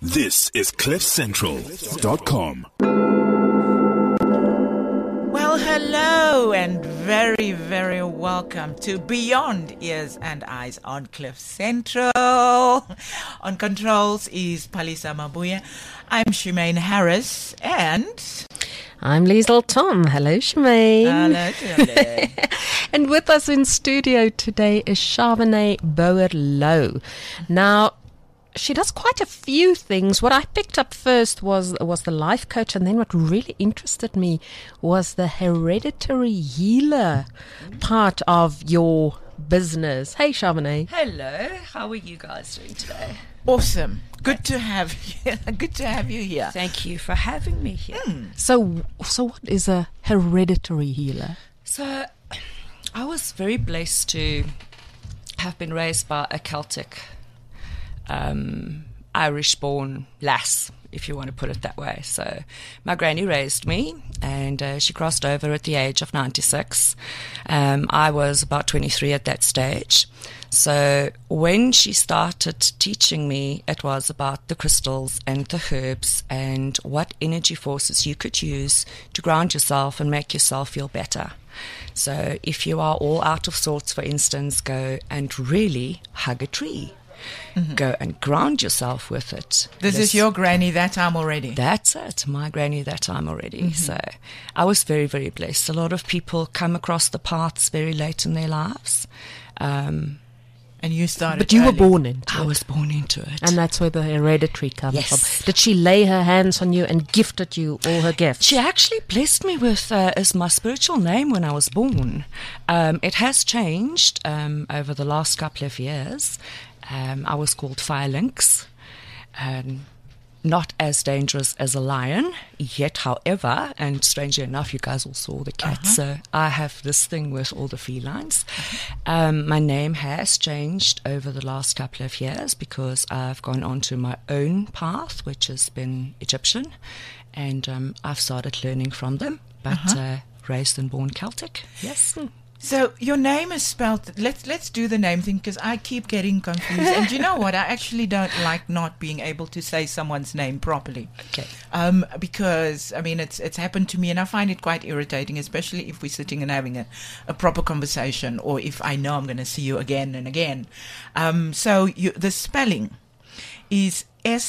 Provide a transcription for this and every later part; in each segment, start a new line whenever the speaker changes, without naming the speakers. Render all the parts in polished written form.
This is CliffCentral.com.
Well, hello and very, very welcome to Beyond Ears and Eyes on Cliff Central. On controls is Palisa Mabuya. I'm Shemaine Harris and...
I'm Liesl Tom. Hello, Shemaine.
Hello, Shemaine.
And with us in studio today is Shavane Bouwer-Louw. Now, she does quite a few things. What I picked up first was the life coach, and then what really interested me was the hereditary healer part of your business. Hey, Shavane.
Hello. How are you guys doing today?
Awesome. Good to have you. Good to have you here.
Thank you for having me here.
So what is a hereditary healer?
So, I was very blessed to have been raised by a Celtic, Irish-born lass, if you want to put it that way. So my granny raised me, and she crossed over at the age of 96. I was about 23 at that stage. So when she started teaching me, it was about the crystals and the herbs and what energy forces you could use to ground yourself and make yourself feel better. So if you are all out of sorts, for instance, go and really hug a tree. Mm-hmm. Go and ground yourself with it.
This is your granny that time already?
That's it, my granny that time already. Mm-hmm. So I was very, very blessed. A lot of people come across the paths very late in their lives.
And you started
But you
early.
were born into it.
I was born into it.
And that's where the hereditary comes
Yes.
from. Did she lay her hands on you and gifted you all her gifts?
She actually blessed me with as my spiritual name when I was born. It has changed over the last couple of years. I was called Fire Lynx. Not as dangerous as a lion, yet, however, and strangely enough, you guys all saw the cat, so I have this thing with all the felines. My name has changed over the last couple of years because I've gone on to my own path, which has been Egyptian, and I've started learning from them, but raised and born Celtic, yes.
So your name is spelled. Let's do the name thing because I keep getting confused. And you know what? I actually don't like not being able to say someone's name properly.
Okay.
Because I mean it's happened to me, and I find it quite irritating, especially if we're sitting and having a proper conversation, or if I know I'm going to see you again and again. So the spelling is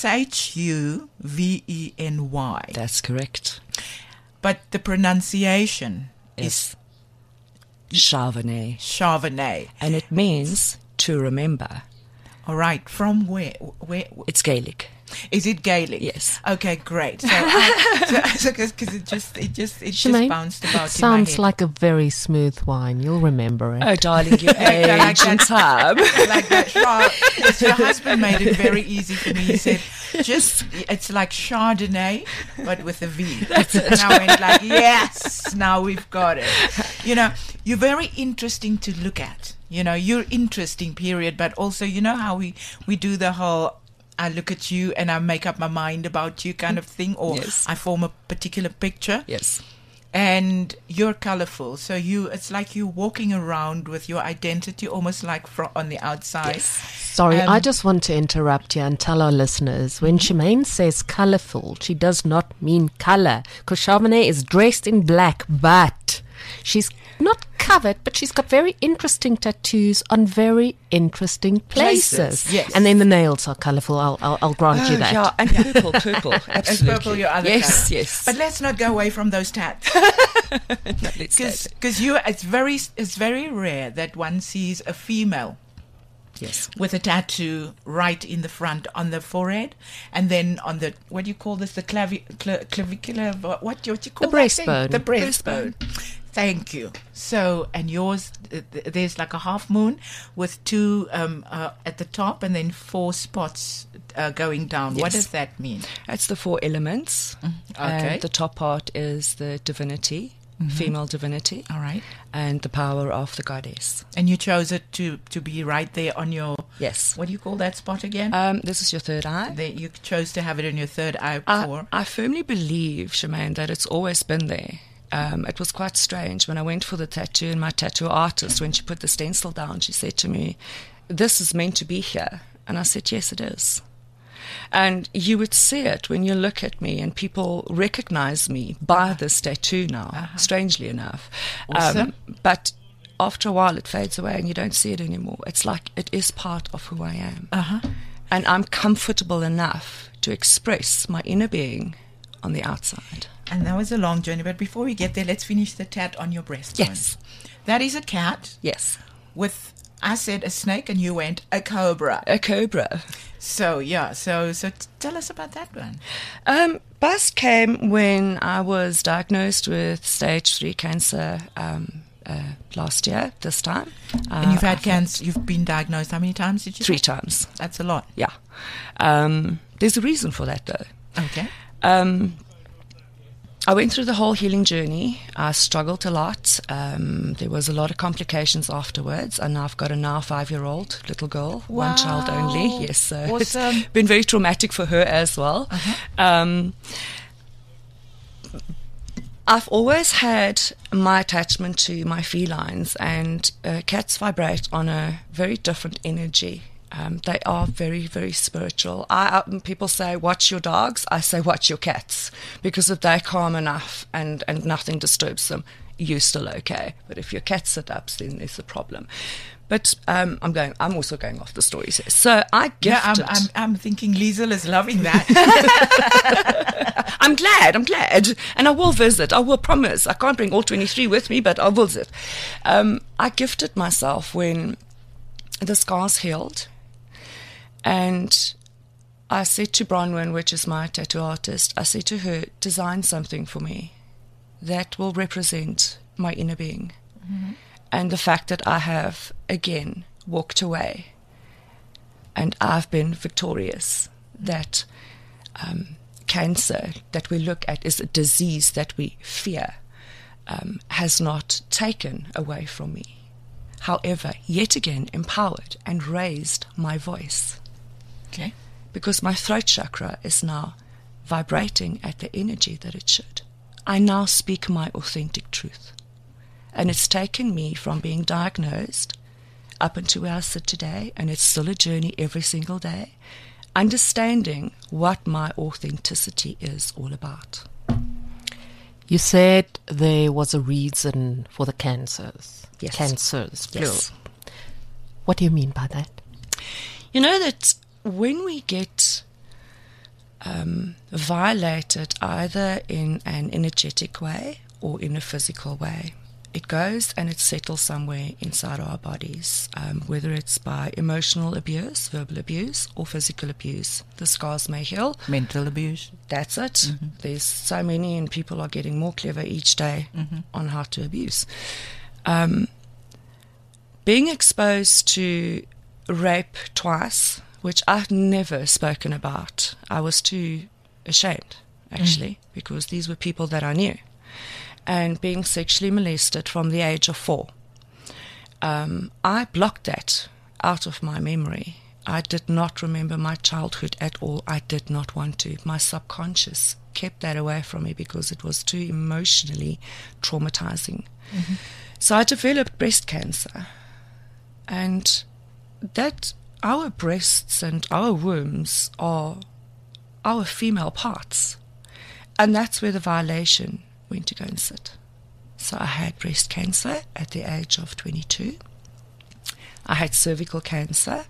Shuveny.
That's correct.
But the pronunciation is
Shavane. And it means to remember.
All right. From where?
It's Gaelic.
Is it Gaelic?
Yes.
Okay, great. So, because it just bounced about.
Sounds like a very smooth wine. You'll remember it.
Oh, darling, you age in time.
Like that. Your husband made it very easy for me. He said, it's like Chardonnay, but with a V. That's it. And I went like, yes, now we've got it. You know, you're very interesting to look at. You know, you're interesting, period. But also, you know how we do the whole, I look at you and I make up my mind about you kind of thing, or
yes.
I form a particular picture.
Yes.
And you're colorful. So it's like you walking around with your identity almost like on the outside.
Yes.
Sorry, I just want to interrupt you and tell our listeners, when Shemaine says colorful, she does not mean color. Because Shavane is dressed in black, but she's not covered, but she's got very interesting tattoos on very interesting places.
Yes.
And then the nails are colorful. I'll grant you that.
Yeah, and purple, absolutely.
And purple, your other
yes,
color.
yes.
But let's not go away from those tats. Because it's very rare that one sees a female.
Yes.
With a tattoo right in the front on the forehead, and then on the, what do you call this? The clavicular, what do you call
the breastbone.
The breastbone. Thank you. So, and yours, there's like a half moon with two at the top and then 4 spots going down.
Yes.
What does that mean?
That's the 4 elements.
Okay.
The top part is the divinity, female divinity.
All right.
And the power of the goddess.
And you chose it to be right there on your...
Yes.
What do you call that spot again?
This is your third eye.
You chose to have it in your third eye before.
I firmly believe, Shemaine, that it's always been there. It was quite strange when I went for the tattoo, and my tattoo artist, when she put the stencil down, she said to me, "This is meant to be here." And I said, "Yes, it is." And you would see it when you look at me, and people recognize me by this tattoo now, strangely enough.
Awesome.
But after a while, it fades away and you don't see it anymore. It's like it is part of who I am. And I'm comfortable enough to express my inner being on the outside.
And that was a long journey. But before we get there, let's finish the tat on your breast.
Yes.
That is a cat
Yes.
with, I said a snake, and you went a cobra.
A cobra.
So, yeah. So tell us about that one.
Bust came when I was diagnosed with stage 3 cancer last year, this time.
And you've had cancer. You've been diagnosed how many times did you
3
say?
times.
That's a lot.
Yeah. There's a reason for that, though.
Okay.
I went through the whole healing journey. I struggled a lot. There was a lot of complications afterwards, and I've got a now 5-year-old little girl, one child only. Yes, so
Awesome.
it's been very traumatic for her as well. I've always had my attachment to my felines, and cats vibrate on a very different energy. They are very, very spiritual. People say, watch your dogs. I say, watch your cats. Because if they're calm enough and nothing disturbs them, you're still okay. But if your cat sit ups, then there's a problem. But I'm also going off the stories here. So I gifted.
Yeah, I'm thinking Liesel is loving that.
I'm glad. And I will visit. I will promise. I can't bring all 23 with me, but I will visit. I gifted myself when the scars healed. And I said to Bronwyn, which is my tattoo artist, I said to her, design something for me that will represent my inner being. And the fact that I have, again, walked away and I've been victorious, that cancer that we look at is a disease that we fear, has not taken away from me. However, yet again, empowered and raised my voice.
Okay.
Because my throat chakra is now vibrating at the energy that it should. I now speak my authentic truth. And it's taken me from being diagnosed up until where I sit today, and it's still a journey every single day, understanding what my authenticity is all about.
You said there was a reason for the cancers.
Yes.
Cancers, plural.
Yes.
What do you mean by that?
You know that when we get violated either in an energetic way or in a physical way, it goes and it settles somewhere inside our bodies, whether it's by emotional abuse, verbal abuse, or physical abuse. The scars may heal.
Mental abuse.
That's it. There's so many, and people are getting more clever each day on how to abuse. Being exposed to rape twice, which I've never spoken about. I was too ashamed, actually, because these were people that I knew. And being sexually molested from the age of 4. I blocked that out of my memory. I did not remember my childhood at all. I did not want to. My subconscious kept that away from me because it was too emotionally traumatizing. So I developed breast cancer. And that our breasts and our wombs are our female parts. And that's where the violation went to go and sit. So I had breast cancer at the age of 22. I had cervical cancer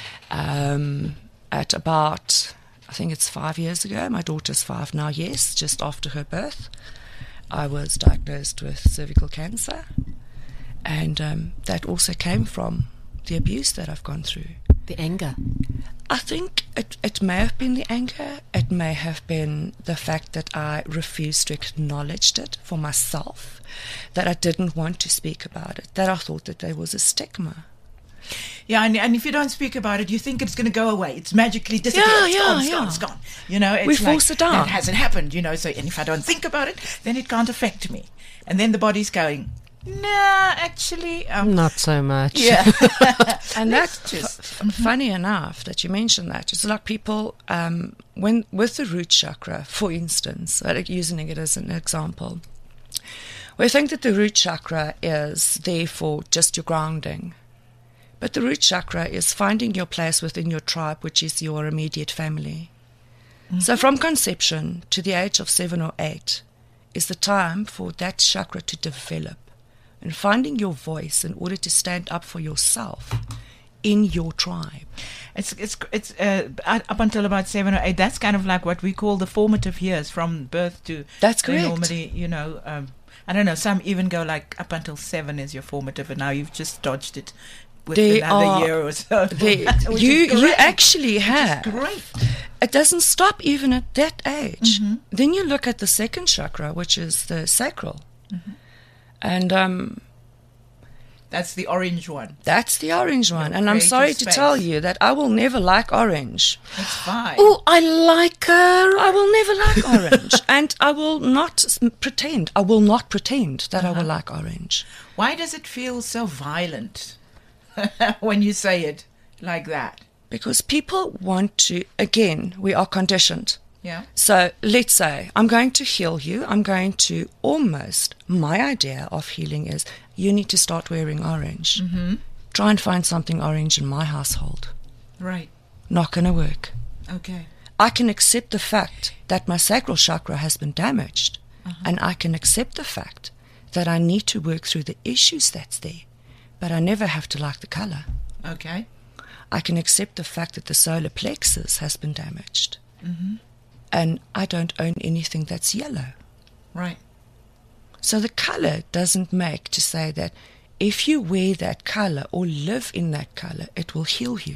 at about, I think it's 5 years ago. My daughter's 5 now, yes, just after her birth. I was diagnosed with cervical cancer. And that also came from the abuse that I've gone through.
The anger.
I think it may have been the anger. It may have been the fact that I refused to acknowledge it for myself, that I didn't want to speak about it, that I thought that there was a stigma.
Yeah, and if you don't speak about it, you think it's going to go away. It's magically disappeared. It's gone. You know, it's
We force it down.
That hasn't happened, you know. So, and if I don't think about it, then it can't affect me. And then the body's going, nah, actually,
Not so much.
yeah.
And that's funny enough that you mentioned that. It's like people, when with the root chakra, for instance, using it as an example, we think that the root chakra is there for just your grounding. But the root chakra is finding your place within your tribe, which is your immediate family. So from conception to the age of 7 or 8 is the time for that chakra to develop, and finding your voice in order to stand up for yourself in your tribe.
It's up until about 7 or 8. That's kind of like what we call the formative years, from birth to.
That's correct.
Normally, I don't know. Some even go like up until 7 is your formative, and now you've just dodged it with another year or so.
You actually have.
Great.
It doesn't stop even at that age. Then you look at the second chakra, which is the sacral, and
that's the orange one.
That's the orange one.
Your
And I'm sorry to
creative
tell
space.
you that I will never like orange.
That's fine.
Oh, I like her.
I will never like orange. And I will not pretend. I will not pretend that I will like orange.
Why does it feel so violent when you say it like that?
Because people want to, again, we are conditioned.
Yeah.
So let's say I'm going to heal you. I'm going to my idea of healing is you need to start wearing orange. Try and find something orange in my household.
Right.
Not going to work.
Okay.
I can accept the fact that my sacral chakra has been damaged, and I can accept the fact that I need to work through the issues that's there, but I never have to like the color.
Okay.
I can accept the fact that the solar plexus has been damaged, and I don't own anything that's yellow.
Right.
So the color doesn't make to say that if you wear that color or live in that color, it will heal you.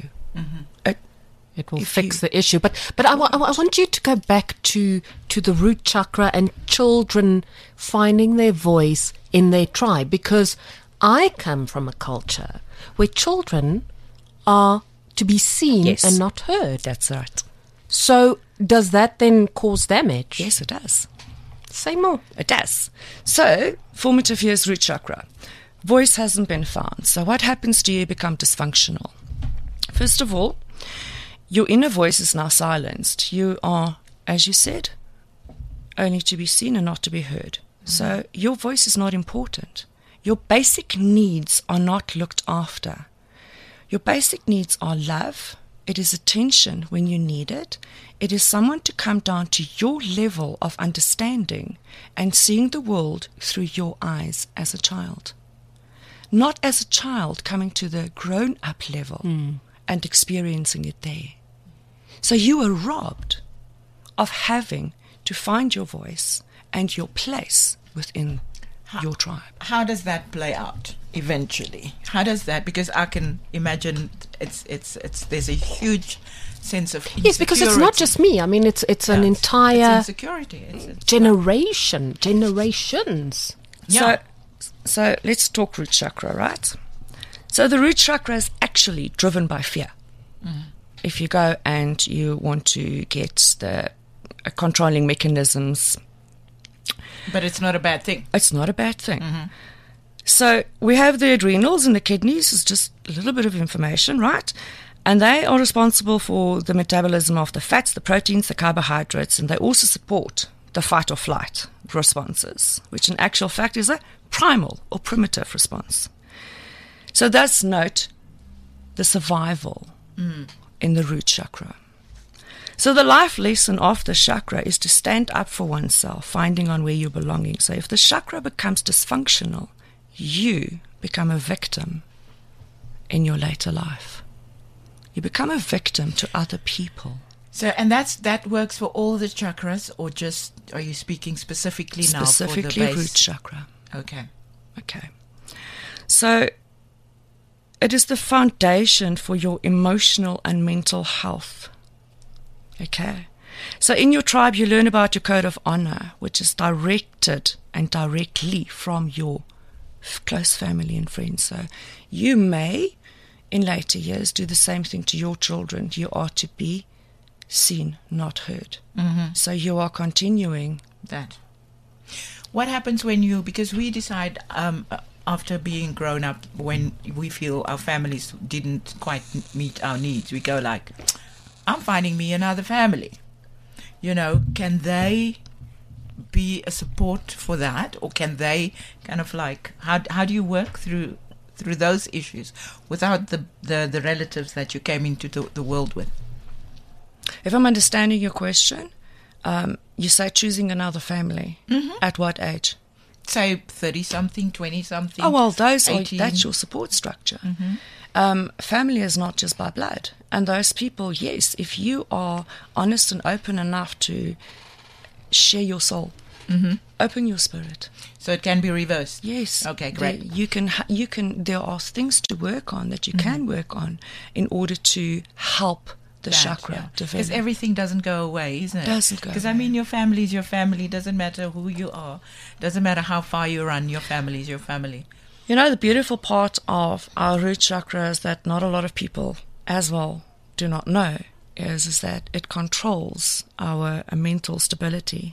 It will
If
fix
you-
the issue. But I want you to go back to the root chakra and children finding their voice in their tribe, because I come from a culture where children are to be seen
Yes.
and not heard.
That's right.
So does that then cause damage?
Yes, it does.
Say more.
It does. So, formative years, root chakra. Voice hasn't been found. So what happens to you? Become dysfunctional. First of all, your inner voice is now silenced. You are, as you said, only to be seen and not to be heard. So your voice is not important. Your basic needs are not looked after. Your basic needs are love. It is attention when you need it. It is someone to come down to your level of understanding and seeing the world through your eyes as a child. Not as a child coming to the grown-up level and experiencing it there. So you are robbed of having to find your voice and your place within your tribe.
How does that play out eventually? How does that? Because I can imagine it's there's a huge sense of insecurity.
Yes, because it's not just me. I mean, it's an entire
it's insecurity. It's
generations.
Yeah.
So let's talk root chakra, right? So the root chakra is actually driven by fear. If you go and you want to get the controlling mechanisms,
But it's not a bad thing.
it's not a bad thing. So we have the adrenals and the kidneys, is just a little bit of information, right? And they are responsible for the metabolism of the fats, the proteins, the carbohydrates, and they also support the fight or flight responses, which in actual fact is a primal or primitive response. So thus note the survival in the root chakra. So the life lesson of the chakra is to stand up for oneself, finding on where you're belonging. So if the chakra becomes dysfunctional, you become a victim in your later life. You become a victim to other people.
So, and that works for all the chakras, or just are you speaking specifically now for the
Specifically
base?
root chakra.
Okay.
Okay. So it is the foundation for your emotional and mental health. Okay. So in your tribe, you learn about your code of honor, which is directed and directly from your close family and friends. So you may, in later years, do the same thing to your children. You are to be seen, not heard. So you are continuing.
That. What happens when you, because we decide after being grown up, when we feel our families didn't quite meet our needs, we go like, I'm finding me another family. You know, can they be a support for that, or can they kind of like, how do you work through through those issues without the relatives that you came into the world with?
If I'm understanding your question, you say choosing another family. At what age?
Say 30-something, 20-something.
Oh, well, that's
18.
your support structure. Family is not just by blood. And those people, yes, if you are honest and open enough to share your soul, open your spirit.
So it can be reversed?
Yes.
Okay, great.
There are things to work on that you can work on in order to help the chakra develop.
Because everything doesn't go away, isn't it?
Doesn't go
Because,
away.
I mean, your family is your family. Doesn't matter who you are. Doesn't matter how far you run. Your family is your family.
You know, the beautiful part of our root chakra is that not a lot of people as well do not know is that it controls our mental stability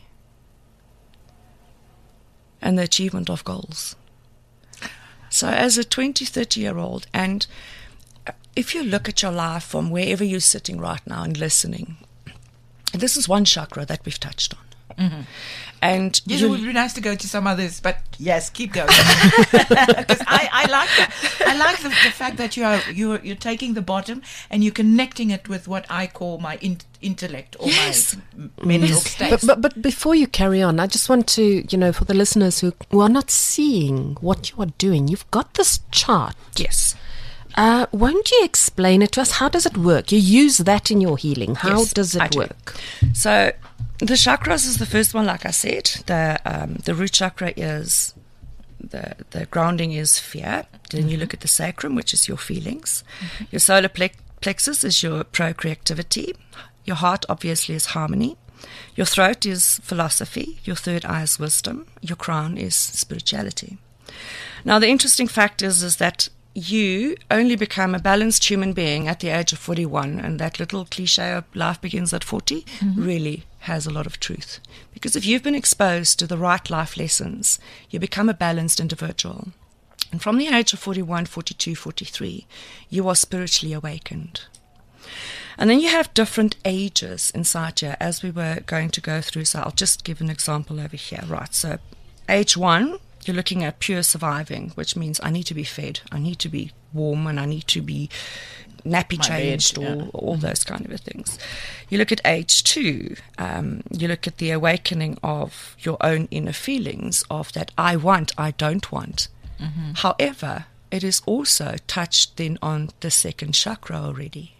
and the achievement of goals. So as a 20, 30-year-old, and if you look at your life from wherever you're sitting right now and listening, this is one chakra that we've touched on. And
Yes, it would be nice to go to some others, but yes, keep going. Because I like that. I like the fact that you're taking the bottom and you're connecting it with what I call my intellect or
Yes.
my mental state.
But before you carry on, I just want to, for the listeners who are not seeing what you are doing, you've got this chart.
Yes.
Won't you explain it to us? How does it work? You use that in your healing. How
Yes,
does
I
it
do.
work?
So the chakras is the first one, like I said. The root chakra is the grounding is fear. Then you look at the sacrum, which is your feelings. Your solar plexus is your procreativity. Your heart obviously is harmony. Your throat is philosophy. Your third eye is wisdom. Your crown is spirituality. Now the interesting fact is that you only become a balanced human being at the age of 41, and that little cliche of life begins at 40 really has a lot of truth. Because if you've been exposed to the right life lessons, you become a balanced individual. And from the age of 41, 42, 43, you are spiritually awakened. And then you have different ages inside you, as we were going to go through. So I'll just give an example over here. Right, so age 1, you're looking at pure surviving, which means I need to be fed, I need to be warm, and I need to be nappy changed, or all those kind of things. You look at age 2, you look at the awakening of your own inner feelings of that I want, I don't want. However, it is also touched then on the second chakra already.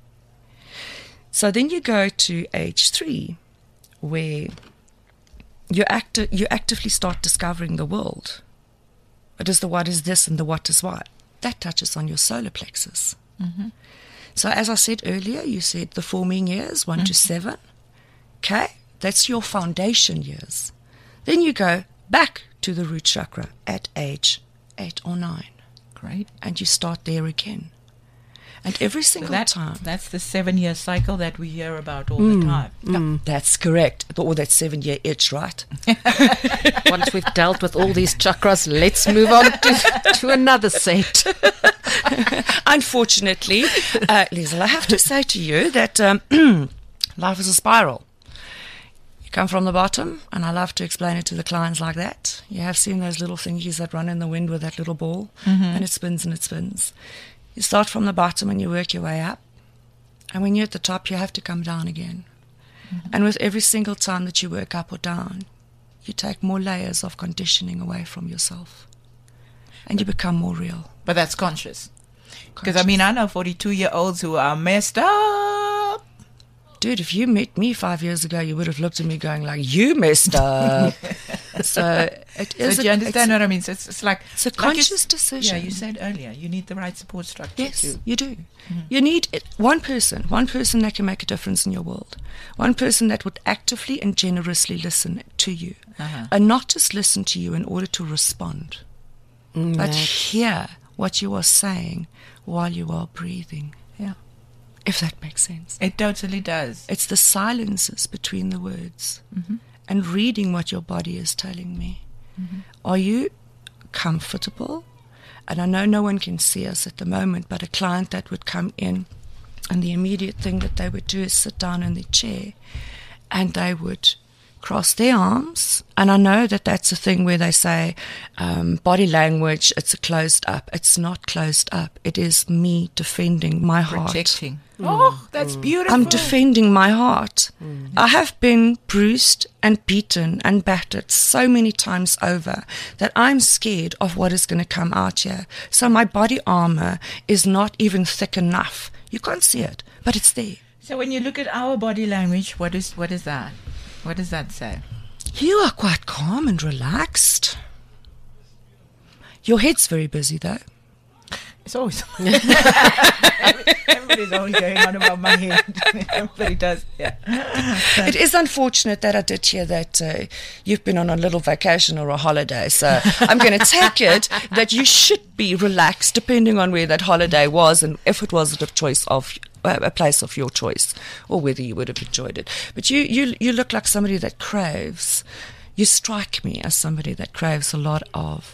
So then you go to age 3, where you actively start discovering the world. It is the what is this and the what is what. That touches on your solar plexus. So as I said earlier, you said the forming years, 1 to 7. Okay, that's your foundation years. Then you go back to the root chakra at age 8 or 9.
Great.
And you start there again. And every single time.
That's the 7-year cycle that we hear about all the time.
Yeah, that's correct. Or that 7-year itch, right?
Once we've dealt with all these chakras, let's move on to another set.
Unfortunately, Liesl, I have to say to you that life is a spiral. You come from the bottom, and I love to explain it to the clients like that. You have seen those little thingies that run in the wind with that little ball, and it spins and it spins. You start from the bottom and you work your way up. And when you're at the top, you have to come down again. And with every single time that you work up or down, you take more layers of conditioning away from yourself. And you become more real.
But that's conscious. Because, I mean, I know 42-year-olds who are messed up.
Dude, if you met me 5 years ago, you would have looked at me going like, you messed up. So it is.
So do you understand what I mean? So it's like...
It's a conscious decision.
Yeah, you said earlier, you need the right support structure.
Yes, you do. You need one person that can make a difference in your world. One person that would actively and generously listen to you. And not just listen to you in order to respond, but hear what you are saying while you are breathing.
Yeah.
If that makes sense.
It totally does.
It's the silences between the words and reading what your body is telling me. Are you comfortable? And I know no one can see us at the moment, but a client that would come in and the immediate thing that they would do is sit down in their chair and they would cross their arms. And I know that that's a thing where they say body language, it's closed up. It's not closed up. It is me defending my heart.
Protecting. Oh, that's beautiful.
I'm defending my heart. I have been bruised and beaten and battered so many times over that I'm scared of what is going to come out here. So my body armor is not even thick enough. You can't see it, but it's there.
So when you look at our body language, what is that? What does that say?
You are quite calm and relaxed. Your head's very busy, though.
It's always everybody's always going on about my head. Everybody does, yeah.
It is unfortunate that I did hear that you've been on a little vacation or a holiday. So I'm going to take it that you should be relaxed, depending on where that holiday was and if it was a place of your choice, or whether you would have enjoyed it. But you look like somebody that craves. You strike me as somebody that craves a lot of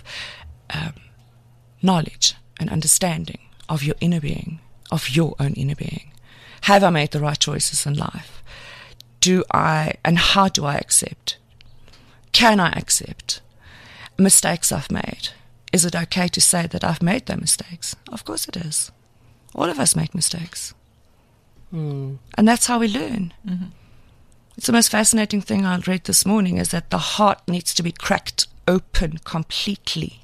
knowledge and understanding of your inner being, of your own inner being. Have I made the right choices in life? And how do I accept? Can I accept mistakes I've made? Is it okay to say that I've made those mistakes? Of course it is. All of us make mistakes. And that's how we learn. Mm-hmm. It's the most fascinating thing I read this morning, is that the heart needs to be cracked open completely.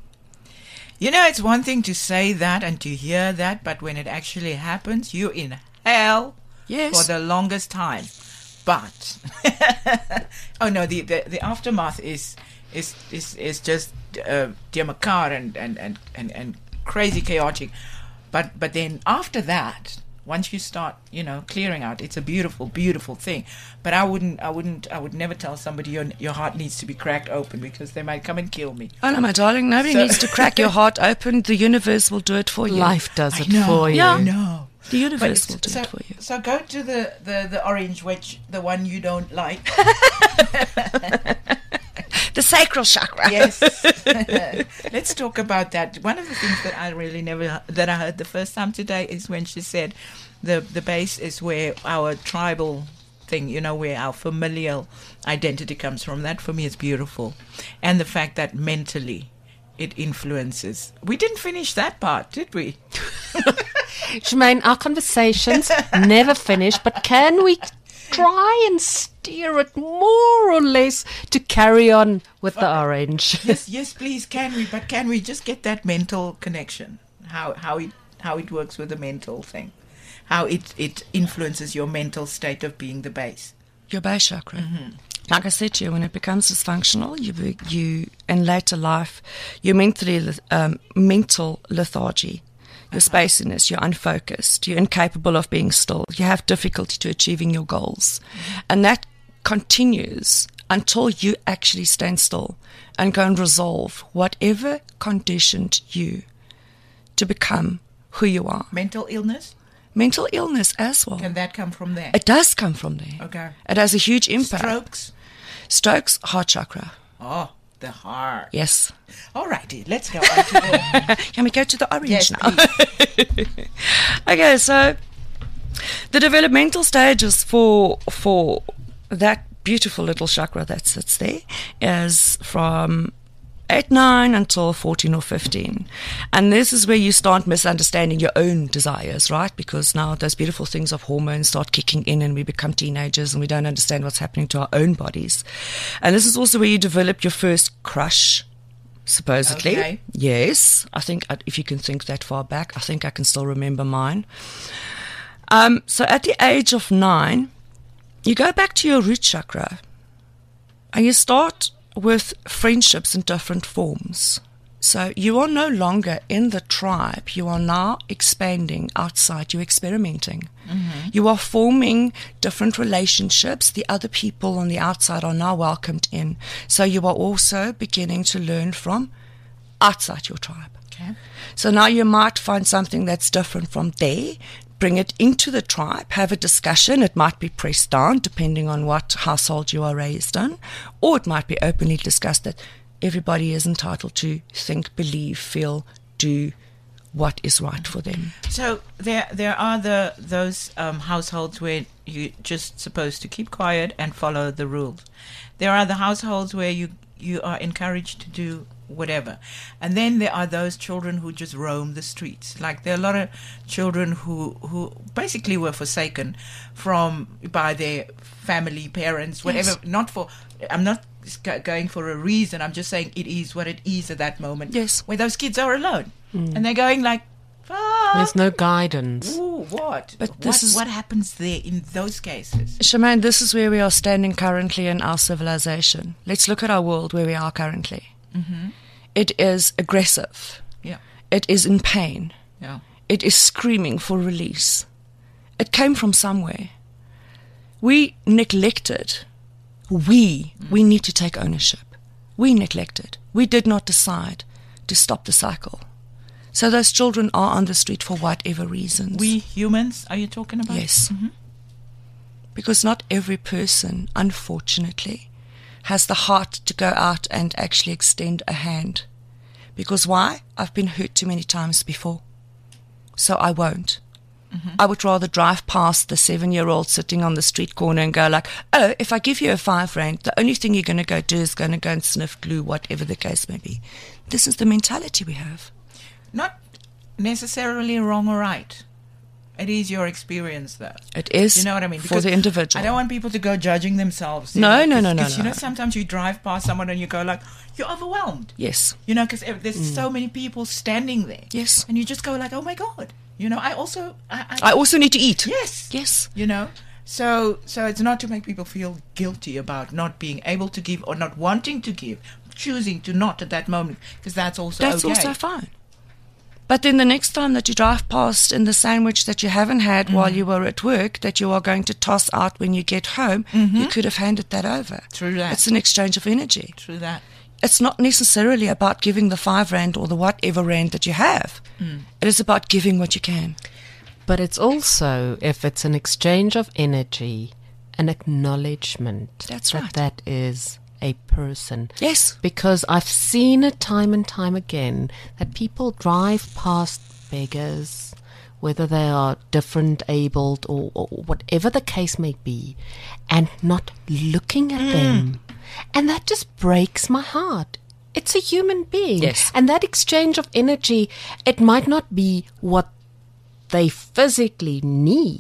You know, it's one thing to say that and to hear that, but when it actually happens, you're in hell for the longest time. But oh no, the aftermath is just dear makar and crazy chaotic. But then after that, once you start, clearing out, it's a beautiful, beautiful thing. But I would never tell somebody your heart needs to be cracked open, because they might come and kill me.
Oh no, my darling, nobody needs to crack your heart open. The universe will do it for you.
Life does it for you.
Yeah.
No.
The universe will do it for you.
So go to the orange, which the one you don't like.
The sacral chakra.
Yes. Let's talk about that. One of the things that I heard the first time today is when she said the base is where our tribal thing, where our familial identity comes from. That for me is beautiful. And the fact that mentally it influences. We didn't finish that part, did we?
Shemaine, our conversations never finish, but can we try and steer it more or less to carry on with the orange?
Yes, please, can we? But can we just get that mental connection? How it works with the mental thing? How it influences your mental state of being the base?
Your base chakra. Mm-hmm. Like I said to you, when it becomes dysfunctional, you in later life, your mental lethargy, your spaciness, you're unfocused, you're incapable of being still, you have difficulty to achieving your goals. Mm-hmm. And that continues until you actually stand still and go and resolve whatever conditioned you to become who you are.
Mental illness?
Mental illness as well.
Can that come from there?
It does come from there.
Okay.
It has a huge impact.
Strokes,
heart chakra.
Oh, the heart.
Yes.
All righty, let's go on to the...
Can we go to the orange
yes,
now? Okay, so the developmental stages for that beautiful little chakra that sits there is from 8, 9 until 14 or 15. And this is where you start misunderstanding your own desires, right? Because now those beautiful things of hormones start kicking in and we become teenagers and we don't understand what's happening to our own bodies. And this is also where you develop your first crush, supposedly.
Okay.
Yes. I think if you can think that far back, I think I can still remember mine. So at the age of 9, you go back to your root chakra and you start with friendships in different forms. So you are no longer in the tribe. You are now expanding outside. You're experimenting. Mm-hmm. You are forming different relationships. The other people on the outside are now welcomed in. So you are also beginning to learn from outside your tribe.
Okay.
So now you might find something that's different from there, bring it into the tribe, have a discussion. It might be pressed down depending on what household you are raised in, or it might be openly discussed that everybody is entitled to think, believe, feel, do what is right for them.
So there are those households where you're just supposed to keep quiet and follow the rules. There are the households where you are encouraged to do whatever. And then there are those children who just roam the streets. Like there are a lot of children who basically were forsaken by their family, parents, whatever.
Yes.
I'm not going for a reason. I'm just saying it is what it is at that moment.
Yes.
Where those kids are alone. And they're going like, fuck.
There's no guidance.
Ooh, what?
But
what happens there in those cases?
Shemaine, this is where we are standing currently in our civilization. Let's look at our world where we are currently.
Mm-hmm.
It is aggressive.
Yeah.
It is in pain.
Yeah.
It is screaming for release. It came from somewhere. We neglected. We need to take ownership. We neglected. We did not decide to stop the cycle. So those children are on the street for whatever reasons.
We humans, are you talking about?
Yes.
Mm-hmm.
Because not every person, unfortunately, has the heart to go out and actually extend a hand. Because why? I've been hurt too many times before. So I won't. Mm-hmm. I would rather drive past the 7-year-old sitting on the street corner and go like, oh, if I give you a 5 rand, the only thing you're going to go do is going to go and sniff glue, whatever the case may be. This is the mentality we have.
Not necessarily wrong or right. It is your experience, though.
It is.
You know what I mean?
For the individual.
I don't want people to go judging themselves.
No.
Because, you know, sometimes you drive past someone and you go like, you're overwhelmed.
Yes.
You know, because there's so many people standing there.
Yes.
And you just go like, oh my God. You know, I also
need to eat.
Yes.
Yes.
You know, so it's not to make people feel guilty about not being able to give or not wanting to give, choosing to not at that moment, because that's okay.
That's also fine. But then the next time that you drive past in the sandwich that you haven't had while you were at work, that you are going to toss out when you get home, you could have handed that over.
True that.
It's an exchange of energy.
True that.
It's not necessarily about giving the 5 rand or the whatever rand that you have. It is about giving what you can.
But it's also, if it's an exchange of energy, an acknowledgement
That's right.
that is a person.
Yes.
Because I've seen it time and time again that people drive past beggars, whether they are different abled or whatever the case may be, and not looking at them. And that just breaks my heart. It's a human being.
Yes.
And that exchange of energy, it might not be what they physically need,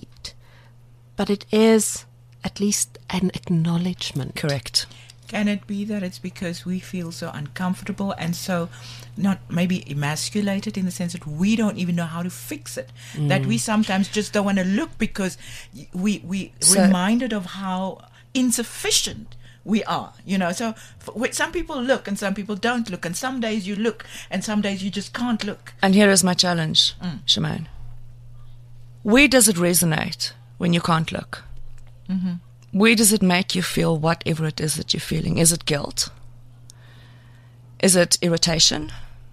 but it is at least an acknowledgement.
Correct.
Can it be that it's because we feel so uncomfortable and so not maybe emasculated in the sense that we don't even know how to fix it? That we sometimes just don't want to look because we reminded of how insufficient we are, you know. So some people look and some people don't look, and some days you look and some days you just can't look.
And here is my challenge, Shemaine. Where does it resonate when you can't look? Mm-hmm. Where does it make you feel whatever it is that you're feeling? Is it guilt? Is it irritation?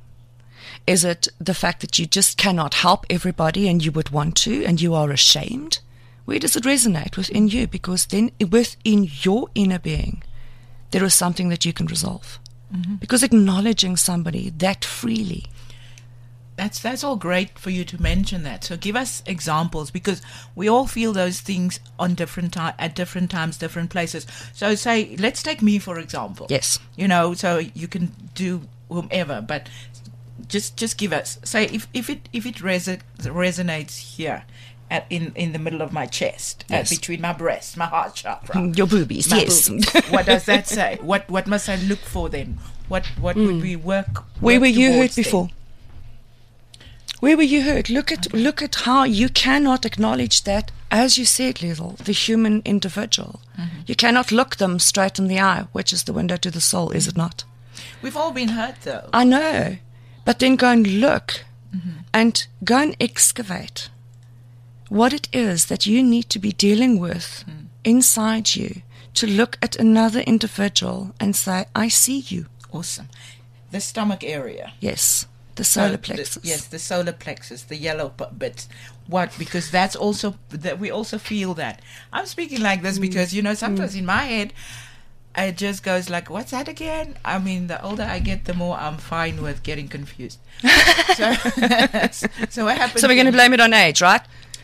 Is it the fact that you just cannot help everybody and you would want to and you are ashamed? Where does it resonate within you? Because then within your inner being, there is something that you can resolve. Mm-hmm. Because acknowledging somebody that freely.
That's all great for you to mention that. So give us examples, because we all feel those things on at different times, different places. So say, let's take me for example.
Yes.
You know, so you can do whomever, but just give us, say if it resonates here in the middle of my chest,
yes.
Between my breasts, my heart chakra,
your boobies. Yes.
Boobies. What does that say? What must I look for then? What would we work?
Where were you hurt
towards
before?
Then?
Where were you hurt? Look at how you cannot acknowledge that, as you said, Liesl, the human individual. Mm-hmm. You cannot look them straight in the eye, which is the window to the soul, is it not?
We've all been hurt, though.
I know. But then go and look and go and excavate what it is that you need to be dealing with inside you to look at another individual and say, I see you.
Awesome. The stomach area.
Yes. The solar plexus.
Yes, the solar plexus, the yellow bit. What? Because that's also that we also feel that. I'm speaking like this because, you know, sometimes in my head, it just goes like, what's that again? I mean, the older I get, the more I'm fine with getting confused. So what happens?
So we're going to blame it on age, right?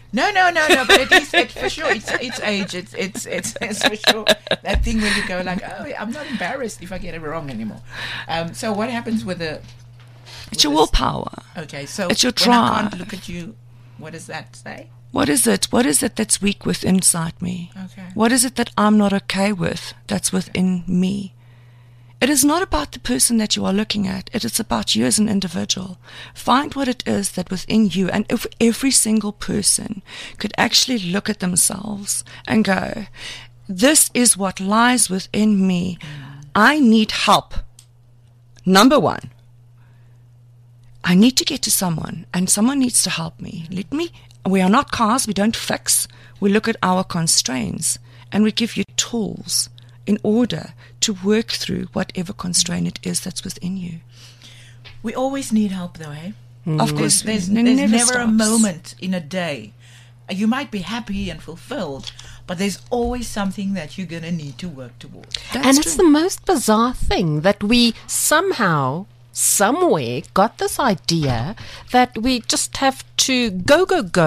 No, but it's for sure. It's age. It's for sure that thing where you go like, oh, I'm not embarrassed if I get it wrong anymore. So what happens with the?
It's your willpower.
Okay, so
it's your
when I
drive.
can't look at you, what does that say?
What is it? What is it that's weak within inside me?
Okay.
What is it that I'm not okay with that's within me? It is not about the person that you are looking at. It is about you as an individual. Find what it is that within you. And if every single person could actually look at themselves and go, this is what lies within me. I need help. Number one, I need to get to someone, and someone needs to help me. We are not cars. We don't fix. We look at our constraints, and we give you tools in order to work through whatever constraint it is that's within you.
We always need help, though, eh?
Of course,
There's
it
never a
stops.
moment in a day. You might be happy and fulfilled, but there's always something that you're going to need to work towards.
That's
And
true.
it's the most bizarre thing that we somehow, somewhere, got this idea that we just have to go,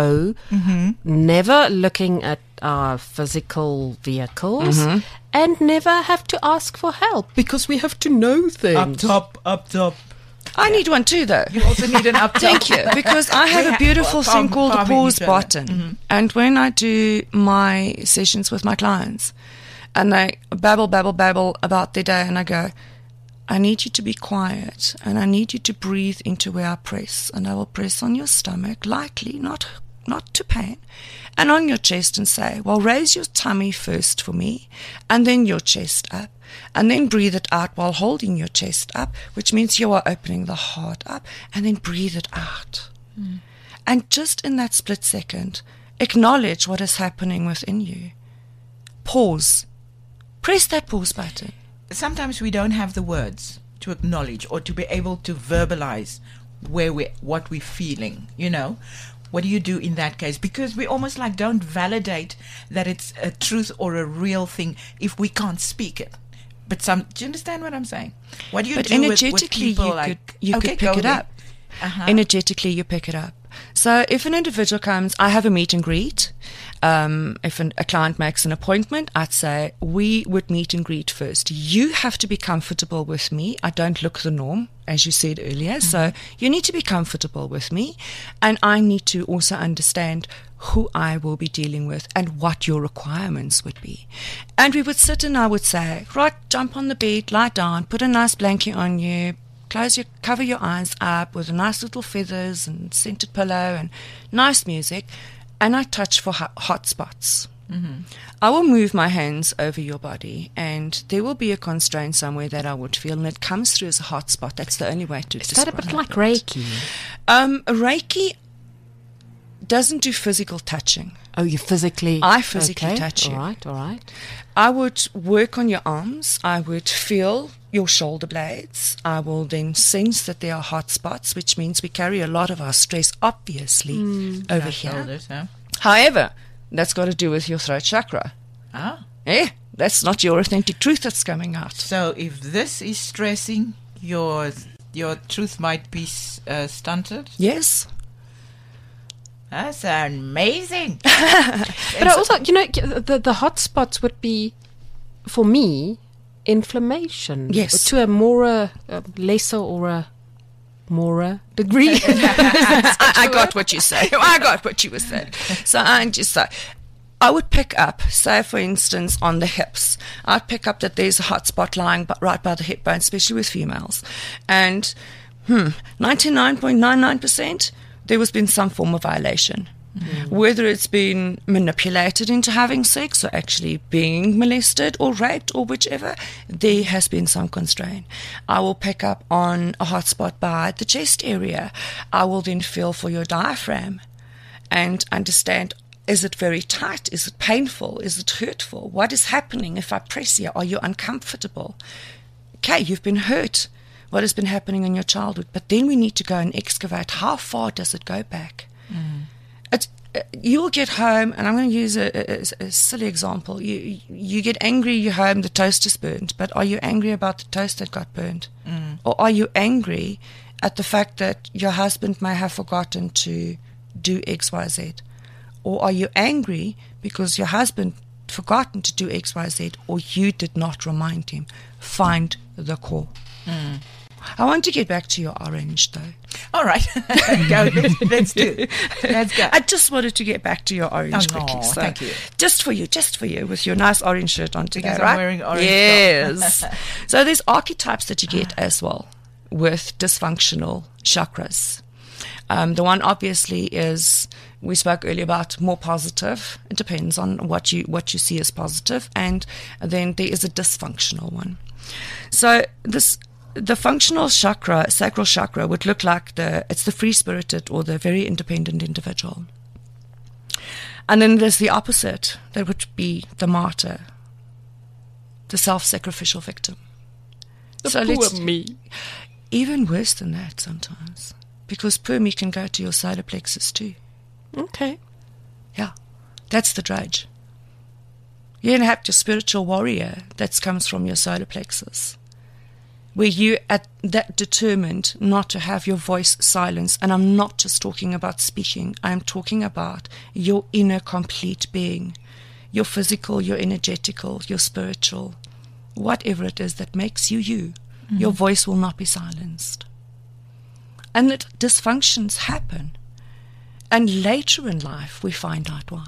never looking at our physical vehicles, and never have to ask for help because we have to know things.
Up top.
I need one too, though.
You also need an up top.
Thank you, because I have a beautiful thing called the pause button. And when I do my sessions with my clients, and they babble about their day, and I go, I need you to be quiet, and I need you to breathe into where I press, and I will press on your stomach, lightly, not to pain, and on your chest, and say, well, raise your tummy first for me, and then your chest up, and then breathe it out while holding your chest up, which means you are opening the heart up, and then breathe it out. And just in that split second, acknowledge what is happening within you. Pause. Press that pause button.
Sometimes we don't have the words to acknowledge or to be able to verbalize what we're feeling, you know. What do you do in that case? Because we almost like don't validate that it's a truth or a real thing if we can't speak it. But do you understand what I'm saying? What do you
But
do with
energetically,
people
you could pick it up. Energetically, you pick it up. So if an individual comes, I have a meet and greet. If a client makes an appointment, I'd say we would meet and greet first. You have to be comfortable with me. I don't look the norm, as you said earlier. So you need to be comfortable with me. And I need to also understand who I will be dealing with and what your requirements would be. And we would sit and I would say, right, jump on the bed, lie down, put a nice blanket on you, cover your eyes up with nice little feathers and scented pillow and nice music, and I touch for hot spots. I will move my hands over your body, and there will be a constraint somewhere that I would feel, and it comes through as a hot spot. That's the only way to describe it.
Is that a bit like Reiki?
Reiki doesn't do physical touching.
Oh, you physically...
I physically touch you.
All right.
I would work on your arms. I would feel your shoulder blades. I will then sense that there are hot spots, which means we carry a lot of our stress, obviously, over here.
Shoulders, huh?
However, that's got to do with your throat chakra.
Ah.
That's not your authentic truth that's coming out.
So if this is stressing, your truth might be stunted.
Yes.
That's amazing.
But also, the hot spots would be, for me, inflammation.
Yes.
To a more, lesser or a more degree.
I got what you say. I got what you were saying. So I just say, I would pick up, say for instance, on the hips. I'd pick up that there's a hot spot lying right by the hip bone, especially with females. And 99.99%, there has been some form of violation. Whether it's been manipulated into having sex or actually being molested or raped or whichever, there has been some constraint. I will pick up on a hot spot by the chest area. I will then feel for your diaphragm and understand, is it very tight? Is it painful? Is it hurtful? What is happening if I press here? Are you uncomfortable? Okay, you've been hurt. What has been happening in your childhood? But then we need to go and excavate. How far does it go back? You'll get home, and I'm going to use a silly example. You get angry, you're home, the toast is burnt. But are you angry about the toast that got burnt? Or are you angry at the fact that your husband may have forgotten to do X, Y, Z? Or are you angry because your husband forgotten to do X, Y, Z, or you did not remind him? Find the core. I want to get back to your orange, though.
All right. Go, let's do. Let's go.
I just wanted to get back to your orange quickly. So
thank you.
Just for you, with your nice orange shirt on today,
Because
right?
I'm wearing orange.
Yes. So there's archetypes that you get as well with dysfunctional chakras. The one obviously is, we spoke earlier about more positive. It depends on what you see as positive, and then there is a dysfunctional one. So the functional chakra, sacral chakra, would look like it's the free-spirited or the very independent individual. And then there's the opposite, that would be the martyr, the self-sacrificial victim.
Poor me.
Even worse than that sometimes, because poor me can go to your solar plexus too.
Okay.
Yeah, that's the drudge. You don't have your spiritual warrior that comes from your solar plexus, where you at that determined not to have your voice silenced. And I'm not just talking about speaking. I'm talking about your inner complete being, your physical, your energetical, your spiritual, whatever it is that makes you you. Your voice will not be silenced. And that dysfunctions happen. And later in life, we find out why.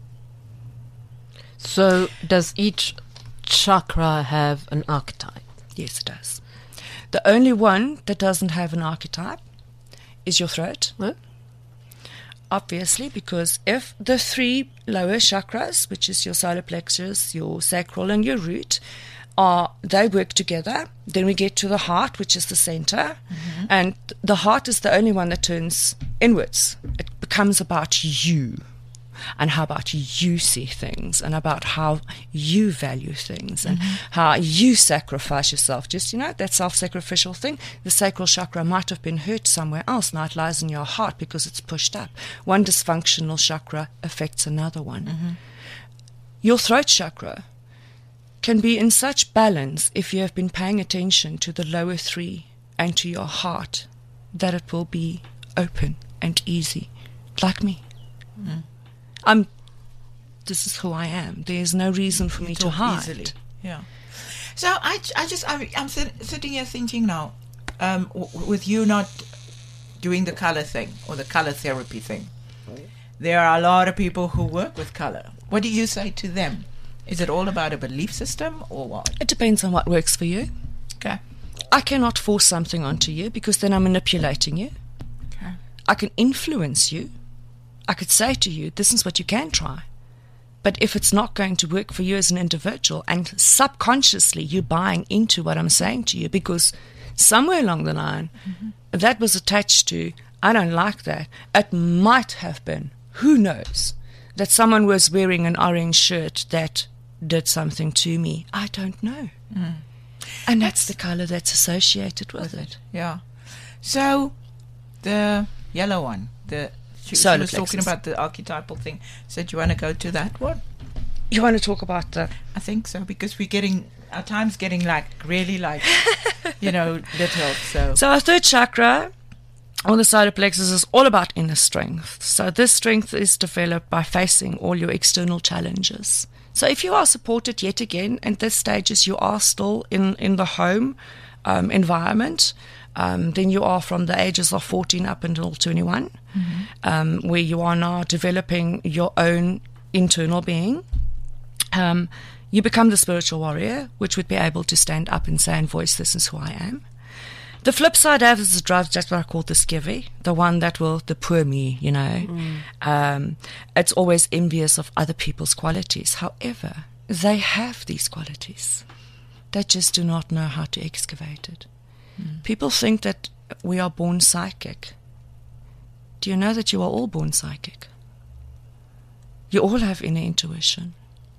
So does each chakra have an archetype?
Yes, it does. The only one that doesn't have an archetype is your throat.
Huh?
Obviously, because if the three lower chakras, which is your solar plexus, your sacral, and your root, they work together, then we get to the heart, which is the center, and the heart is the only one that turns inwards. It becomes about you, and how about you see things, and about how you value things, and how you sacrifice yourself. Just, that self-sacrificial thing. The sacral chakra might have been hurt somewhere else. Now it lies in your heart because it's pushed up. One dysfunctional chakra affects another one. Your throat chakra can be in such balance if you have been paying attention to the lower three and to your heart, that it will be open and easy, like me. This is who I am. There is no reason for me to hide.
Easily. Yeah. So I'm sitting here thinking now, with you not doing the color thing or the color therapy thing, there are a lot of people who work with color. What do you say to them? Is it all about a belief system or what?
It depends on what works for you.
Okay.
I cannot force something onto you because then I'm manipulating you.
Okay.
I can influence you. I could say to you, this is what you can try. But if it's not going to work for you as an individual, and subconsciously you're buying into what I'm saying to you, because somewhere along the line that was attached to, I don't like that. It might have been, who knows, that someone was wearing an orange shirt that did something to me. I don't know. And that's the color that's associated with it.
Yeah. So the yellow one, she
Solar
was talking
plexus.
about the archetypal thing. So do you want to go to that one?
You want to talk about the...
I think so, because our time's getting really little.
So our third chakra, or the solar plexus, is all about inner strength. So this strength is developed by facing all your external challenges. So if you are supported yet again at this stages, you are still in the home environment, then you are from the ages of 14 up until 21, where you are now developing your own internal being. You become the spiritual warrior, which would be able to stand up and say and voice, this is who I am. The flip side of it is the drive, that's what I call the skivvy, the one that will, the poor me, it's always envious of other people's qualities. However, they have these qualities. They just do not know how to excavate it. People think that we are born psychic. Do you know that you are all born psychic? You all have inner intuition.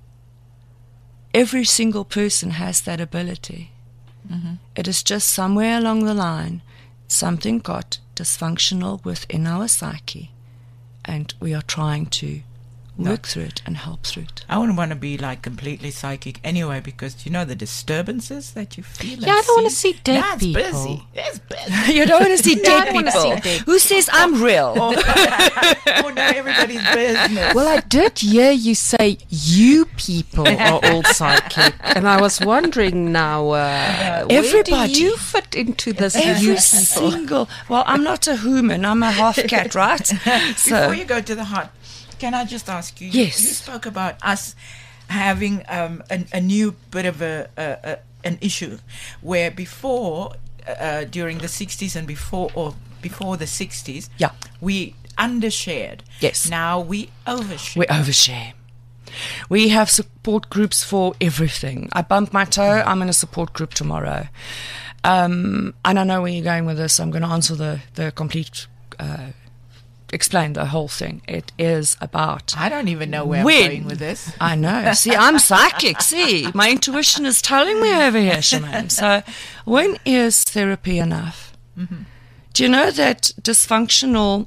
Every single person has that ability. It is just somewhere along the line, something got dysfunctional within our psyche, and we are trying to work through it and help through it.
I wouldn't want to be like completely psychic anyway, because you know the disturbances that you feel.
Yeah, I don't want to see dead
It's
people.
busy. It's busy.
You don't want to see
I
dead
don't wanna
people.
see dead
Who says I'm real?
Oh no, everybody's business.
Well, I did hear you say you people are all psychic, and I was wondering now, where
Everybody.
do you fit into this
Every
you people?
single. Well, I'm not a human. I'm a half cat, right?
Before you go to the heart, can I just ask you?
Yes.
You spoke about us having a new bit of an issue where before, during the 60s and before the 60s,
Yeah.
we undershared.
Yes.
Now we overshare.
We overshare. We have support groups for everything. I bumped my toe. I'm in a support group tomorrow. And I know where you're going with this. I'm going to answer the complete, explain the whole thing. It is about...
I don't even know where I'm
When?
going with this.
I know. See, I'm psychic. See, my intuition is telling me over here, Shaman. So when is therapy enough? Do you know that dysfunctional...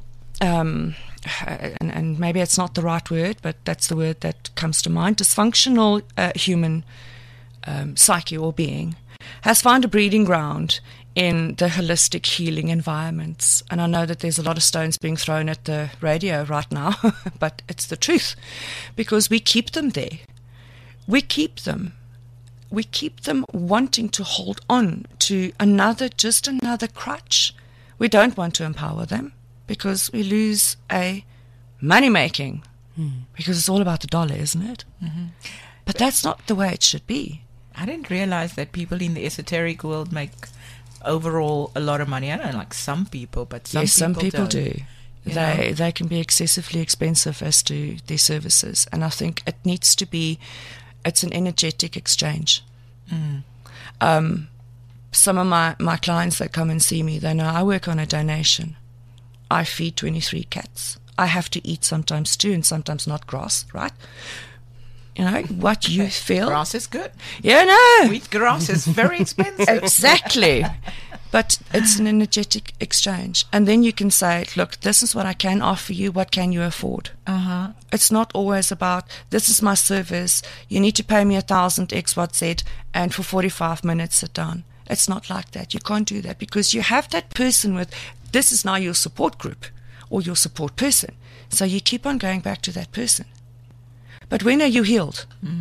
and maybe it's not the right word, but that's the word that comes to mind. Dysfunctional human psyche or being has found a breeding ground in the holistic healing environments. And I know that there's a lot of stones being thrown at the radio right now, but it's the truth, because we keep them there. We keep them. We keep them wanting to hold on to just another crutch. We don't want to empower them, because we lose a money-making, because it's all about the dollar, isn't it? But that's not the way it should be.
I didn't realize that people in the esoteric world make overall a lot of money. I don't know, like some people, but some
people
don't.
do.
You know?
They can be excessively expensive as to their services, and I think it needs to be. It's an energetic exchange. Some of my clients that come and see me, they know I work on a donation. I feed 23 cats. I have to eat sometimes too, and sometimes not grass, right? You know, what you feel.
Grass is good.
Yeah, no.
Wheat grass is very expensive.
Exactly. But it's an energetic exchange. And then you can say, look, this is what I can offer you. What can you afford? It's not always about, this is my service. You need to pay me 1,000 X, Y, Z, and for 45 minutes sit down. It's not like that. You can't do that, because you have that person with, this is now your support group or your support person. So you keep on going back to that person. But when are you healed?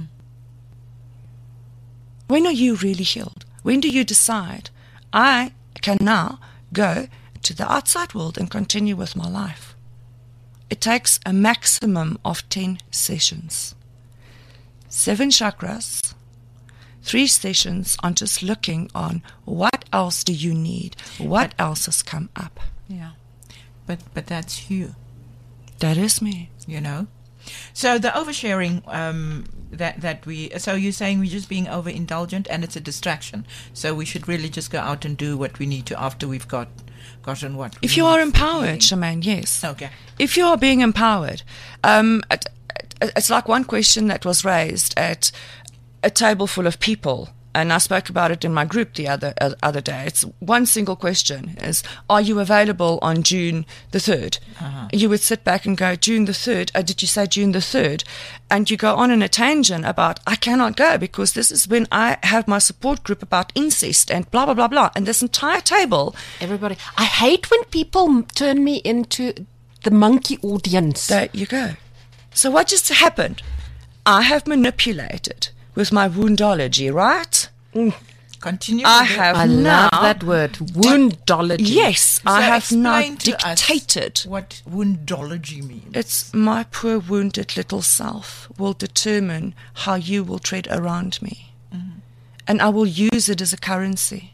When are you really healed? When do you decide, I can now go to the outside world and continue with my life? It takes a maximum of 10 sessions. 7 chakras, 3 sessions on just looking on what else do you need? What else has come up?
Yeah. But that's you.
That is me.
You know? So the oversharing so you're saying we're just being overindulgent and it's a distraction. So we should really just go out and do what we need to after we've gotten what we
If you
need
are
for
empowered,
healing.
Shaman, yes.
Okay.
If you are being empowered, it's like one question that was raised at a table full of people, and I spoke about it in my group the other day. It's one single question: is, are you available on June the 3rd? You would sit back and go, June the 3rd? Did you say June the 3rd? And you go on in a tangent about, I cannot go because this is when I have my support group about incest and blah, blah, blah, blah. And this entire table.
Everybody, I hate when people turn me into the monkey audience.
There you go. So what just happened? I have manipulated with my woundology, right?
Continue.
I
with it.
have
I
now,
love that word, woundology.
yes,
So
I have now
explain to us
dictated.
what woundology means.
It's my poor wounded little self will determine how you will tread around me. And I will use it as a currency.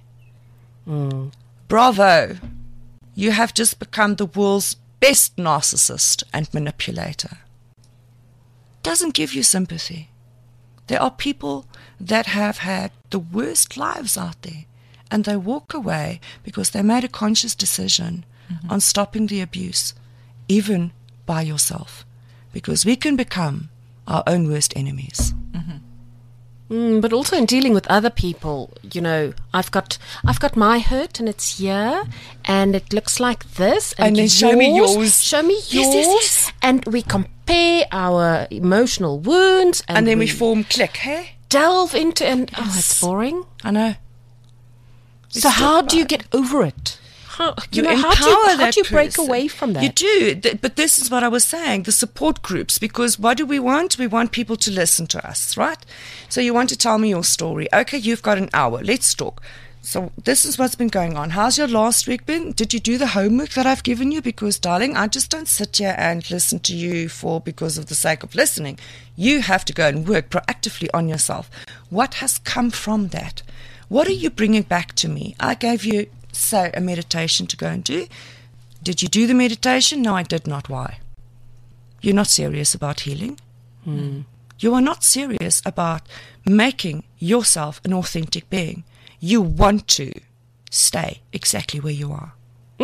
Bravo. You have just become the world's best narcissist and manipulator. Doesn't give you sympathy. There are people that have had the worst lives out there, and they walk away because they made a conscious decision on stopping the abuse, even by yourself, because we can become our own worst enemies.
But also in dealing with other people, I've got my hurt and it's here and it looks like this.
And then show me yours.
Show me yours.
Yes.
And we compare our emotional wounds.
And then we form click, hey?
Delve into, and it's boring.
I know.
So how do you get over it? How do you break away from that?
You do, but this is what I was saying, the support groups, because what do we want? We want people to listen to us, right? So you want to tell me your story. Okay, you've got an hour. Let's talk. So this is what's been going on. How's your last week been? Did you do the homework that I've given you? Because, darling, I just don't sit here and listen to you because of the sake of listening. You have to go and work proactively on yourself. What has come from that? What are you bringing back to me? I gave you, say, a meditation to go and do. Did you do the meditation? No, I did not. Why? You're not serious about healing. You are not serious about making yourself an authentic being. You want to stay exactly where you are.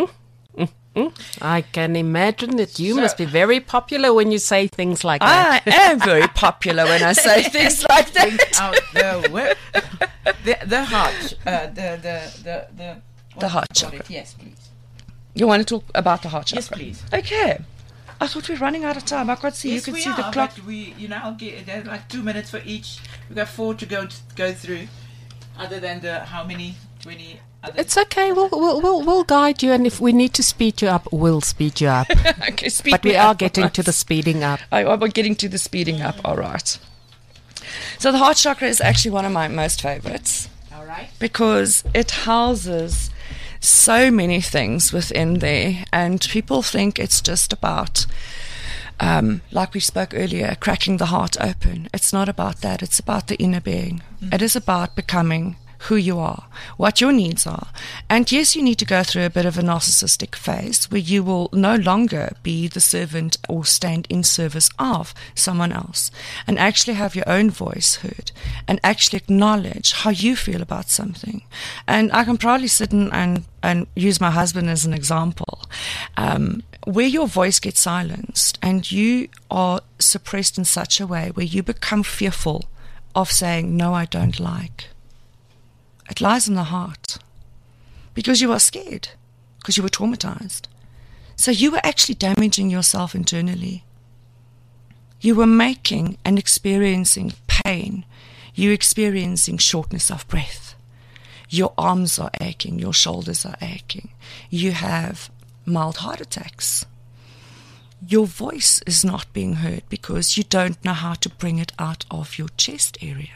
I can imagine that you must be very popular when you say things like that.
I am very popular when I say things like that.
Out the heart,
the heart chakra.
Yes, please.
You want to talk about the heart chakra?
Yes, please.
Okay. I thought we were running out of time. I can't see.
Yes,
you can
we
see
are,
the clock.
But there's like 2 minutes for each. We've got 4 to go through. Other than the how many 20.
It's okay. We'll guide you, and if we need to speed you up, we'll speed you up.
Okay,
but we are getting to the speeding up.
I'm getting to the speeding up. All right. So the heart chakra is actually one of my most favorites.
All right.
Because it houses so many things within there, and people think it's just about, like we spoke earlier, cracking the heart open. It's not about that. It's about the inner being. It is about becoming who you are, what your needs are. And yes, you need to go through a bit of a narcissistic phase where you will no longer be the servant or stand in service of someone else, and actually have your own voice heard and actually acknowledge how you feel about something. And I can probably sit and use my husband as an example, where your voice gets silenced and you are suppressed in such a way where you become fearful of saying, no, I don't like. It lies in the heart because you are scared, because you were traumatized. So you were actually damaging yourself internally. You were making and experiencing pain. You're experiencing shortness of breath. Your arms are aching. Your shoulders are aching. You have mild heart attacks. Your voice is not being heard because you don't know how to bring it out of your chest area.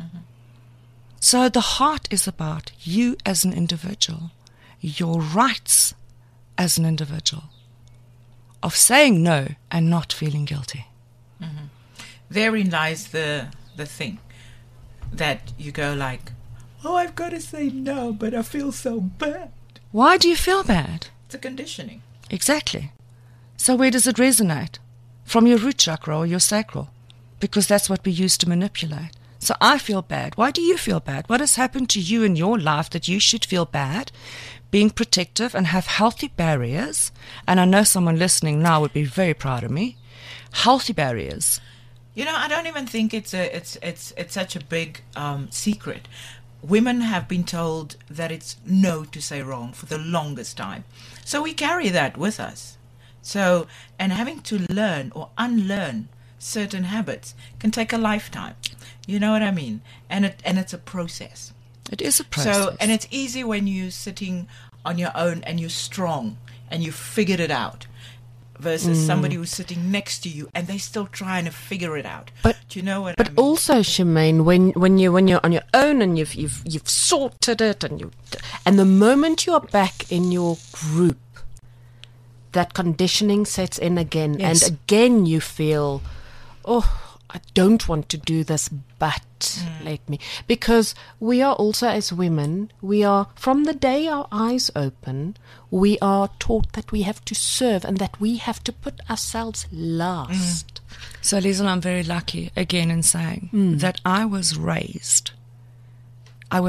So the heart is about you as an individual, your rights as an individual, of saying no and not feeling guilty.
Therein lies the thing that you go like, oh, I've got to say no, but I feel so bad.
Why do you feel bad?
It's a conditioning.
Exactly. So where does it resonate? From your root chakra or your sacral? Because that's what we use to manipulate. So I feel bad. Why do you feel bad? What has happened to you in your life that you should feel bad? Being protective and have healthy barriers. And I know someone listening now would be very proud of me. Healthy barriers.
I don't even think it's such a big secret. Women have been told that it's no to say wrong for the longest time. So we carry that with us. So, and having to learn or unlearn certain habits can take a lifetime. You know what I mean? And it's a process.
It is a process.
So, and it's easy when you're sitting on your own and you're strong and you figured it out, versus somebody who's sitting next to you and they're still trying to figure it out.
But
do you know what
but
I mean?
Also, Shemaine, when you're on your own and you've sorted it and the moment you are back in your group, that conditioning sets in again,
Yes.
and again you feel, oh, I don't want to do this, but let me. Because we are also, as women, we are, from the day our eyes open, we are taught that we have to serve and that we have to put ourselves last.
So, Liesl, I'm very lucky, again, in saying that I was raised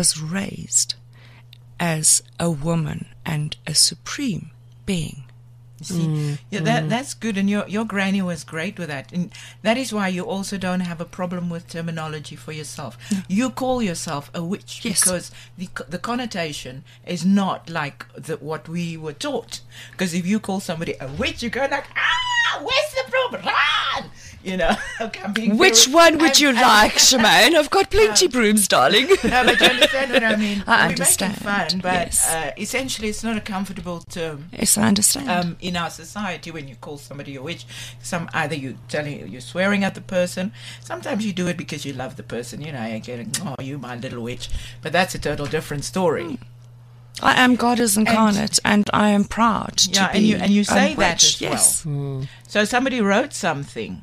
as a woman and a supreme being.
You see, that's good, and your granny was great with that, and that is why you also don't have a problem with terminology for yourself. You call yourself a witch because the connotation is not like what we were taught. Because if you call somebody a witch, you go like, where's the problem? Run! You know,
which one would you like, Shemaine? I've got plenty brooms, darling.
No, but you understand what I mean.
I understand.
We're making fun, but essentially it's not a comfortable term.
Yes, I understand.
In our society, when you call somebody a witch, either you're swearing at the person. Sometimes you do it because you love the person. You know, you're getting, oh, you my little witch. But that's a total different story.
I am Goddess incarnate, and I am proud to be
and you say
a
that
witch,
as well. So somebody wrote something,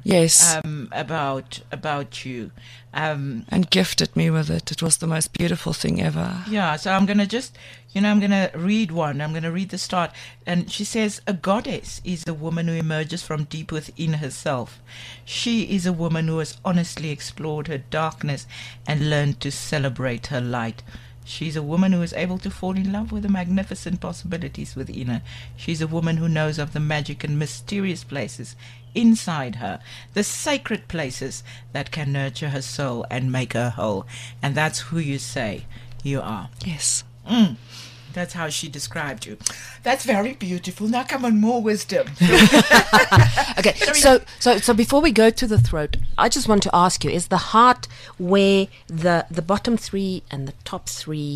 about you,
and gifted me with it. It was the most beautiful thing ever.
Yeah. So I'm gonna I'm gonna read one. I'm gonna read the start, and she says, "A goddess is a woman who emerges from deep within herself. She is a woman who has honestly explored her darkness and learned to celebrate her light." She's a woman who is able to fall in love with the magnificent possibilities within her. She's a woman who knows of the magic and mysterious places inside her, the sacred places that can nurture her soul and make her whole. And that's who you say you are.
Yes.
That's how she described you. That's very beautiful. Now come on, more wisdom.
Okay, so before we go to the throat, I just want to ask you, is the heart where the bottom three and the top three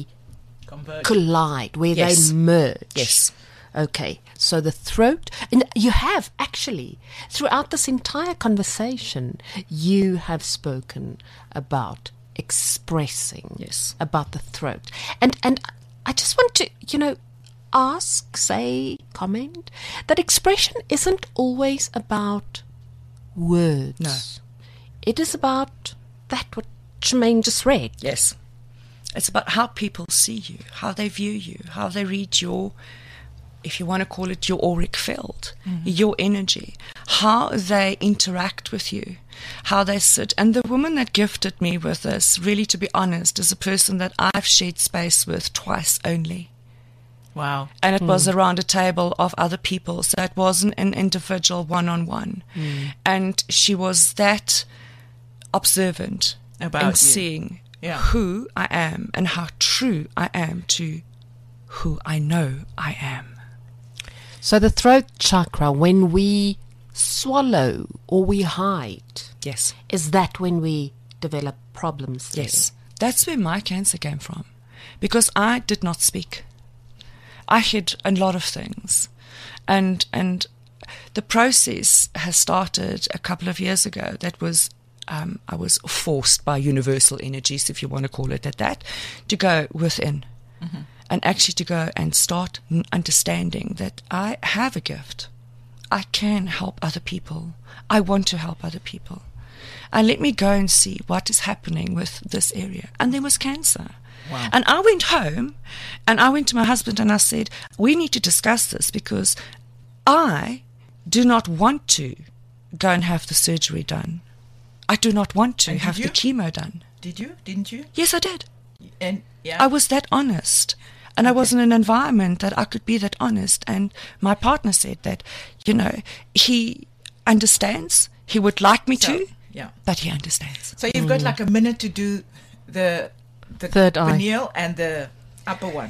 collide, where they merge?
Yes.
Okay, so the throat, and you have actually, throughout this entire conversation, you have spoken about expressing about the throat. And I just want to, ask, say, comment, that expression isn't always about words.
No.
It is about that what Shemaine just read.
Yes. It's about how people see you, how they view you, how they read your, if you want to call it your auric field, your energy, how they interact with you, how they sit. And the woman that gifted me with this, really, to be honest, is a person that I've shared space with twice only.
Wow.
And it was around a table of other people, so it wasn't an individual one-on-one. And she was that observant
about
seeing who I am and how true I am to who I know I am.
So the throat chakra, when we swallow or we hide, is that when we develop problems there?
Yes. That's where my cancer came from, because I did not speak. I hid a lot of things, and the process has started a couple of years ago. That was I was forced by universal energies, if you want to call it that, to go within, and actually to go and start understanding that I have a gift. I can help other people. I want to help other people. And let me go and see what is happening with this area. And there was cancer.
Wow.
And I went home and I went to my husband and I said, we need to discuss this, because I do not want to go and have the surgery done. I do not want to have the chemo done.
Did you? Didn't you?
Yes, I did.
And
I was that honest. And I was in an environment that I could be that honest. And my partner said that, he understands. He would like me to, but he understands.
So you've got like a minute to do the
third eye,
pineal and the upper one.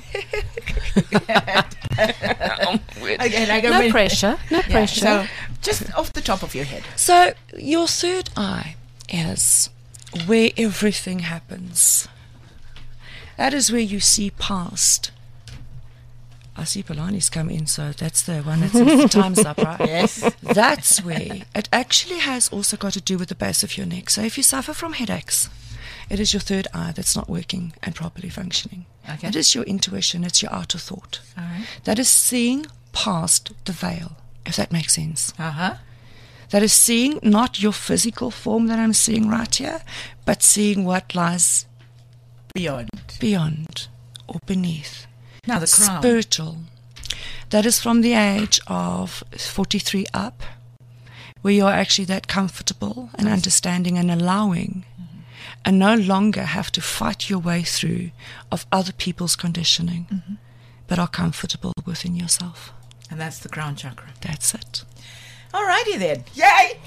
No pressure.
So just off the top of your head.
So your third eye is where everything happens. That is where you see past. I see Polani's come in, so that's the one that says the time's up, right?
Yes.
That's where it actually has also got to do with the base of your neck. So if you suffer from headaches, it is your third eye that's not working and properly functioning.
Okay.
It is your intuition, it's your outer thought.
All right.
That is seeing past the veil, if that makes sense.
Uh-huh.
That is seeing not your physical form that I'm seeing right here, but seeing what lies beyond or beneath.
Now the crown.
Spiritual. That is from the age of 43 up, where you're actually that comfortable and understanding and allowing, and no longer have to fight your way through of other people's conditioning, but are comfortable within yourself.
And that's the crown chakra.
That's it.
Alrighty then. Yay!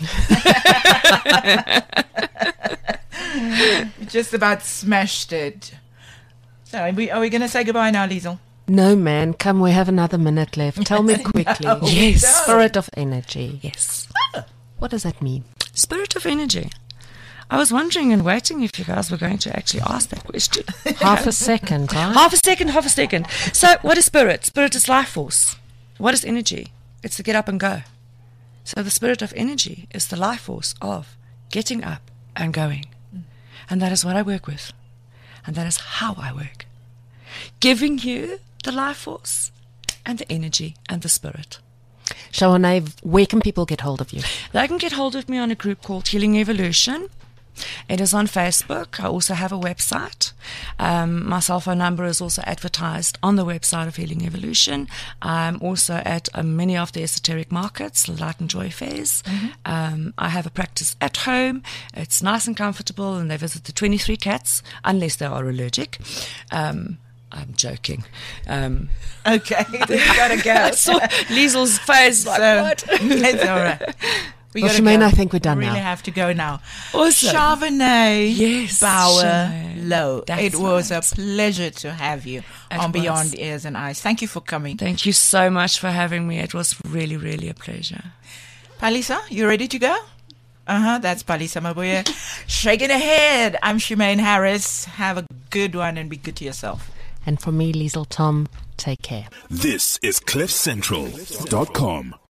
We just about smashed it. So are we going to say goodbye now, Liesl?
No, man. Come, we have another minute left. Tell me quickly.
No,
Yes.
don't.
Spirit of energy.
Yes.
What does that mean?
Spirit of energy. I was wondering and waiting if you guys were going to actually ask that question.
Half a second, right?
Half a second. So, what is spirit? Spirit is life force. What is energy? It's to get up and go. So, the spirit of energy is the life force of getting up and going. And that is what I work with. And that is how I work. Giving you the life force and the energy and the spirit.
Sharvaneh, where can people get hold of you?
They can get hold of me on a group called Healing Evolution. It is on Facebook. I also have a website. My cell phone number is also advertised on the website of Healing Evolution. I'm also at many of the esoteric markets, Light and Joy Fairs. I have a practice at home. It's nice and comfortable, and they visit the 23 cats, unless they are allergic. I'm joking.
Okay, we gotta go.
I saw Liesel's face like,
So,
what?
It's all right. We
Well,
gotta
Shemaine,
go.
I think we're done
We really
now.
have to go now.
Awesome.
Sharvaneh
Yes,
Bauer
Shemaine.
Low.
That's
It was
right.
a pleasure to have you
It
on
was.
Beyond Ears and Eyes. Thank you for coming.
Thank you so much for having me. It was really, really a pleasure.
Palisa, you ready to go? That's Palisa Mabuya. Shaking her head. I'm Shemaine Harris. Have a good one and be good to yourself.
And from me, Liesl Tom, take care.
This is CliffCentral.com.